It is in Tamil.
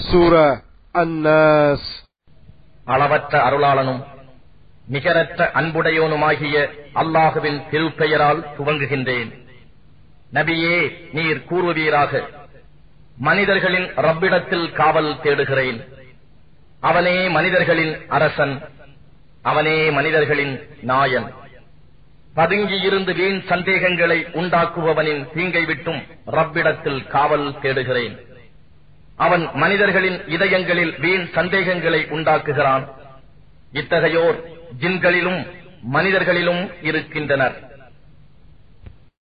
சூரா அன்னாஸ். அளவற்ற அருளாளனும் நிகரற்ற அன்புடையோனுமாகிய அல்லாஹுவின் திருப்பெயரால் துவங்குகின்றேன். நபியே, நீர் கூறுவீராக, மனிதர்களின் ரப்பிடத்தில் காவல் தேடுகிறேன். அவனே மனிதர்களின் அரசன், அவனே மனிதர்களின் நாயன். பதுங்கியிருந்து வீண் சந்தேகங்களை உண்டாக்குபவனின் தீங்கை விட்டும் ரப்பிடத்தில் காவல் தேடுகிறேன். அவன் மனிதர்களின் இதயங்களில் வீண் சந்தேகங்களை உண்டாக்குகிறான். இத்தகையோர் ஜின்களிலும் மனிதர்களிலும் இருக்கின்றனர்.